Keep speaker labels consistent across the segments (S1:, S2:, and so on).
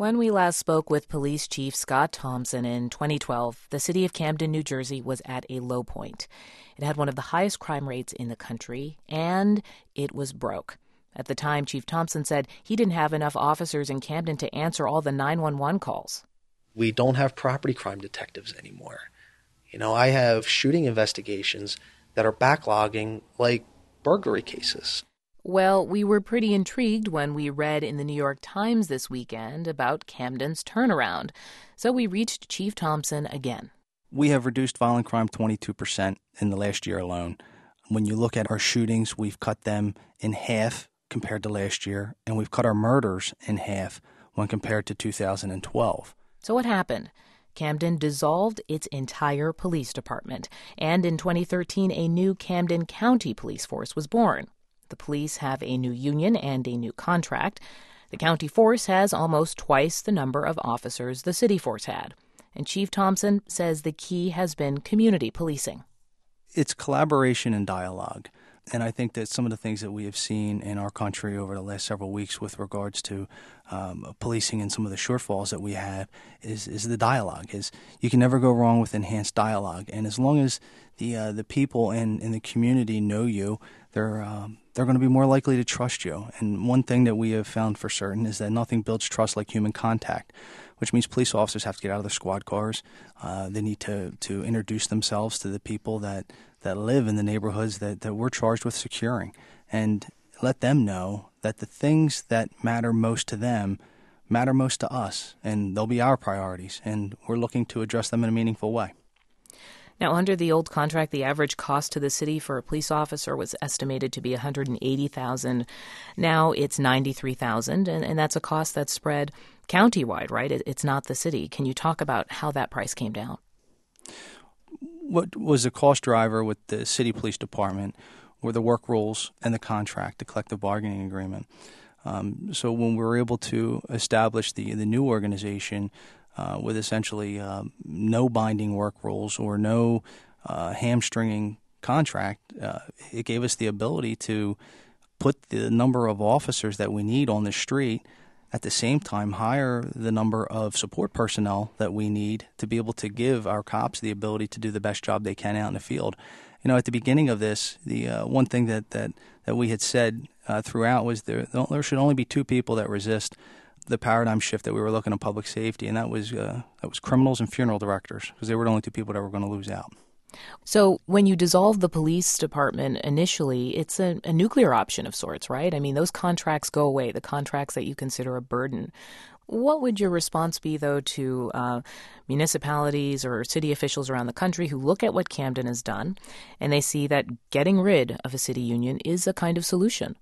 S1: When we last spoke with Police Chief Scott Thompson in 2012, the city of Camden, New Jersey was at a low point. It had one of the highest crime rates in the country, and it was broke. At the time, Chief Thompson said he didn't have enough officers in Camden to answer all the 911 calls.
S2: We don't have property crime detectives anymore. I have shooting investigations that are backlogging like burglary cases.
S1: Well, we were pretty intrigued when we read in the New York Times this weekend about Camden's turnaround. So we reached Chief Thompson again.
S3: We have reduced violent crime 22% in the last year alone. When you look at our shootings, we've cut them in half compared to last year, and we've cut our murders in half when compared to 2012.
S1: So what happened? Camden dissolved its entire police department, and in 2013, a new Camden County Police Force was born. The police have a new union and a new contract. The county force has almost twice the number of officers the city force had. And Chief Thompson says the key has been community policing.
S3: It's collaboration and dialogue. And I think that some of the things that we have seen in our country over the last several weeks with regards to policing and some of the shortfalls that we have is the dialogue. You can never go wrong with enhanced dialogue. And as long as the people in the community know you, they're going to be more likely to trust you. And one thing that we have found for certain is that nothing builds trust like human contact, which means police officers have to get out of their squad cars. They need to introduce themselves to the people that live in the neighborhoods that we're charged with securing, and let them know that the things that matter most to them matter most to us, and they'll be our priorities, and we're looking to address them in a meaningful way.
S1: Now, under the old contract, the average cost to the city for a police officer was estimated to be $180,000. Now it's $93,000, and that's a cost that's spread countywide, right? It's not the city. Can you talk about how that price came down?
S3: What was the cost driver with the city police department were the work rules and the contract, the collective bargaining agreement. So when we were able to establish the new organization with essentially no binding work rules or no hamstringing contract, it gave us the ability to put the number of officers that we need on the street, at the same time hire the number of support personnel that we need to be able to give our cops the ability to do the best job they can out in the field. At the beginning of this, the one thing that we had said throughout was there should only be two people that resist the paradigm shift that we were looking at public safety, and that was criminals and funeral directors, because they were the only two people that were going to lose out.
S1: So when you dissolve the police department initially, it's a nuclear option of sorts, right? I mean, those contracts go away, the contracts that you consider a burden. What would your response be, though, to municipalities or city officials around the country who look at what Camden has done and they see that getting rid of a city union is a kind of solution?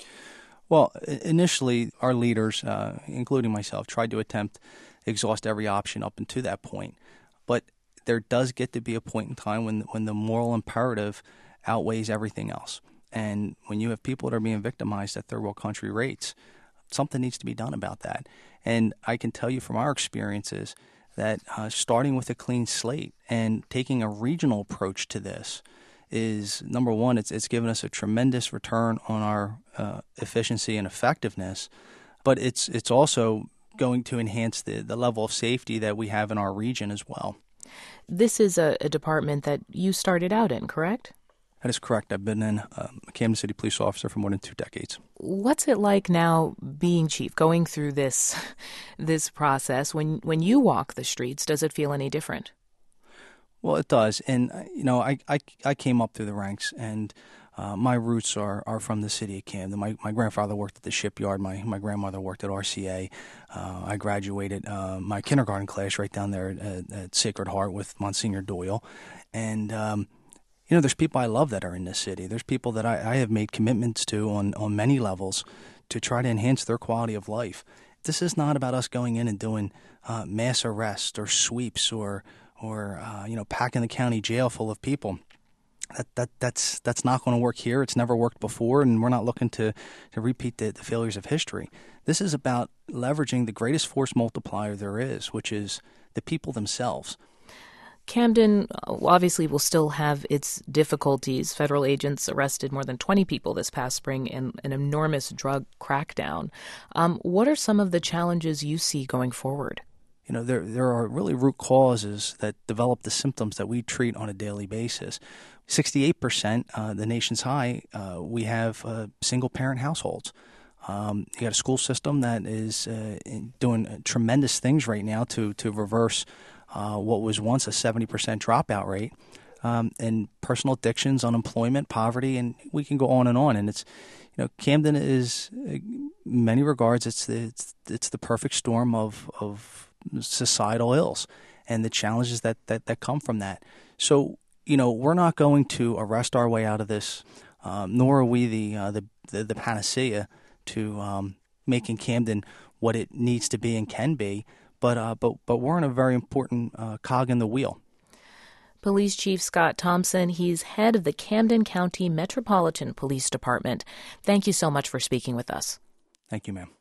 S3: Well, initially, our leaders, including myself, tried to exhaust every option up until that point. But there does get to be a point in time when the moral imperative outweighs everything else. And when you have people that are being victimized at third world country rates, something needs to be done about that. And I can tell you from our experiences that starting with a clean slate and taking a regional approach to this is, number one, it's given us a tremendous return on our efficiency and effectiveness, but it's also going to enhance the level of safety that we have in our region as well.
S1: This is a department that you started out in, correct?
S3: That is correct. I've been a Camden City police officer for more than 2 decades.
S1: What's it like now being chief, going through this process? When you walk the streets, does it feel any different?
S3: Well, it does. And, I came up through the ranks, and my roots are from the city of Camden. My grandfather worked at the shipyard. My grandmother worked at RCA. I graduated my kindergarten class right down there at Sacred Heart with Monsignor Doyle. And, there's people I love that are in this city. There's people that I have made commitments to on many levels to try to enhance their quality of life. This is not about us going in and doing mass arrests or sweeps or packing the county jail full of people. That's not going to work here. It's never worked before, and we're not looking to repeat the failures of history. This is about leveraging the greatest force multiplier there is, which is the people themselves.
S1: Camden obviously will still have its difficulties. Federal agents arrested more than 20 people this past spring in an enormous drug crackdown. What are some of the challenges you see going forward?
S3: There are really root causes that develop the symptoms that we treat on a daily basis. 68%, the nation's high, we have single-parent households. You got a school system that is doing tremendous things right now to reverse what was once a 70% dropout rate, and personal addictions, unemployment, poverty, and we can go on. And it's, Camden is, in many regards, it's the perfect storm of societal ills and the challenges that come from that. So, we're not going to arrest our way out of this, nor are we the panacea to making Camden what it needs to be and can be. But we're in a very important cog in the wheel.
S1: Police Chief Scott Thompson, he's head of the Camden County Metropolitan Police Department. Thank you so much for speaking with us.
S3: Thank you, ma'am.